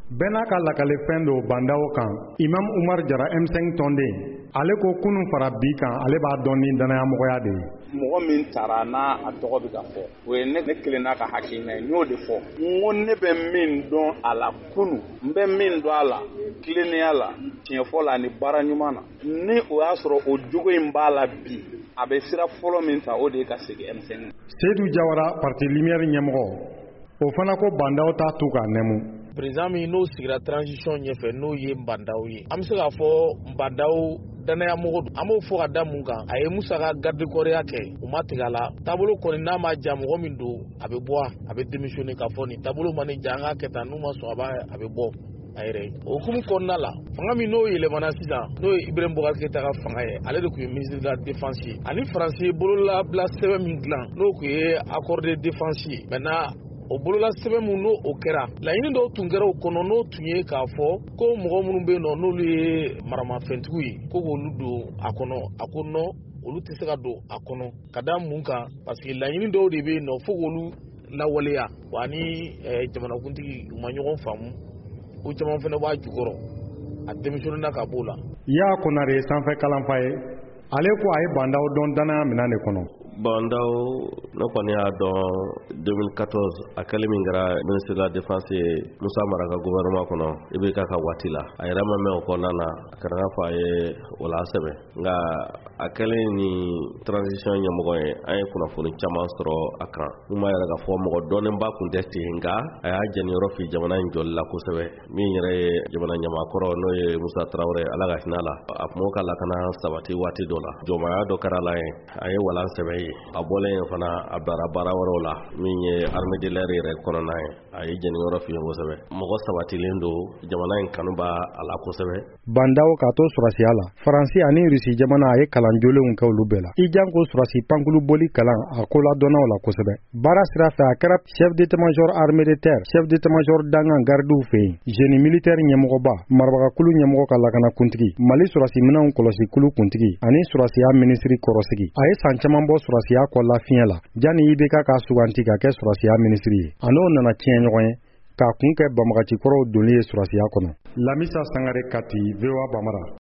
bɛɛ n'a ka lakalifɛn don bandaw kan. Imam Umar Jara M5 tɔnden ale ko kunun fara bi kan ale b'a dɔn ni danayamɔgɔya de ye. Mɔgɔ min taara n'a a tɔgɔ bɛ ka fɔ o ye ne kelen n'a ka hakilina ye, n y'o de fɔ. N ko ne bɛ min dɔn a la kunun, n bɛ min dɔn a la tilennenya la, tiɲɛfɔ la ani baara ɲuman na. Ni o y'a sɔrɔ o jogo in b'a la bi, a bɛ sira fɔlɔ min ta o de ye ka segin M5. Seydou Jawara parti Lumière ɲɛmɔgɔ o fana ko bandaw t'a tu k'a nɛmu. Président min n'o sigira transition ɲɛfɛ n'o ye bandaw ye. An bɛ se k'a fɔ bandaw danayamɔgɔ don. An b'o fɔ ka da mun kan a ye Musa ka garde corps kɛ u ma tigɛ a la. Taabolo kɔni n'a ma ja mɔgɔ min don a bɛ bɔ a bɛ démissionner ka fɔ nin taabolo ma ni ja an k'a kɛ tan n'u ma sɔn a bɛ bɔ a yɛrɛ ye. O hukumu kɔnɔna la fanga min n'o yɛlɛmana sisan n'o ye Ibrahim Boubacar Keïta ka fanga ye ale de tun ye ministre de la défense ye ani Faransi bololabila sɛbɛn min dilan n'o tun ye accord de défense ye. Maintenant o bolola sɛbɛn mun n'o o kɛra laɲini dɔw tun kɛra o kɔnɔ n'o tun ye k'a fɔ ko mɔgɔ minnu bɛ yen nɔ n'olu ye maramafɛntigiw ye ko k'olu don a kɔnɔ a ko non olu tɛ se ka don a kɔnɔ ka da mun kan parce que laɲini dɔw de bɛ yen nɔ fo k'olu lawaleya wa ni jamanakuntigi u ma ɲɔgɔn faamu ko caman fana b'a jukɔrɔ a denmisɛnninna ka b'o la. Y'a Konare sanfɛ kalanfa ye ale ko a ye bandaw dɔn danaya minɛn de kɔnɔ. Bandaw ne kɔni y'a dɔn 2014 a kɛlen min kɛra ministre de la défense ye Musa Mara ka gouvernement kɔnɔ i bɛ ka waati la a yɛrɛ ma mɛn o kɔnɔna na a kɛra n'a fɔ a ye o la sɛbɛn nka a kɛlen ni transition ɲɛmɔgɔ ye an ye kunnafoni caman sɔrɔ a kan mun b'a yɛrɛ k'a fɔ mɔgɔ dɔnnenba kun tɛ ten nka a y'a jɛniyɔrɔ fi jamana in jɔli la kosɛbɛ min yɛrɛ ye jamana ɲamakɔrɔ n'o ye Musa Traoré ala ka hinɛ la a tun b'o ka lakana sabati waati dɔ la jɔnmaya dɔ kɛra la yen a ye walan sɛbɛn ye a bɔlen yen fana a bilara baara wɛrɛw la min ye armée de l'air yɛrɛ kɔnɔna ye a ye jɛniyɔrɔ fi kosɛbɛ mɔgɔ sabatilen don jamana in kanu b'a a la kosɛbɛ. Bandaw k'a to surasiya la Faransi ani Rusi jamana a ye kalan jolenw kɛ olu bɛɛ la i jan ko surasi pankulu boli kalan a ko ladɔnnaw la kosɛbɛ baara sira fɛ a kɛra chef d'état-major armée de terre chef d'état-major dangan gardiw fɛ yen génie militaire ɲɛmɔgɔba marabagakulu ɲɛmɔgɔ ka lakana kuntigi Mali surasi minɛnw kɔlɔsi kulu kuntigi ani surasiya minisiri kɔrɔsigi a ye san caman bɔ surasiya kɔla fiɲɛ la jani IBK ka suganti ka kɛ surasiya minisiri ye a n'o nana tiɲɛ ɲɔgɔn ye k'a kun kɛ banbagaci kɔrɔw donli ye surasiya kɔnɔ. Lamisa Sangare Kati, VOA Bamara.